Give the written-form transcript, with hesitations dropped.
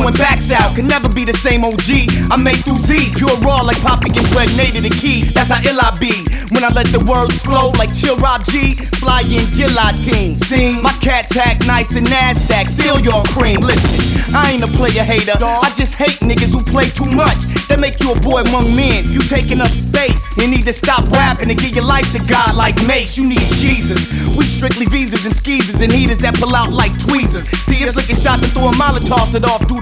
throwing backs out. Can never be the same OG. I'm A through Z, pure raw like Poppy impregnated a key. That's how ill I be. When I let the words flow like Chill Rob G, fly in guillotine. See, my cat tack nice and NASDAQ, steal your cream. Listen, I ain't a player hater. I just hate niggas who play too much. That make you a boy among men. You taking up space. You need to stop rapping and give your life to God like Mace. You need Jesus. We strictly visas and skeezers and heaters that pull out like tweezers. See us looking shot to throw a Molotov, it off through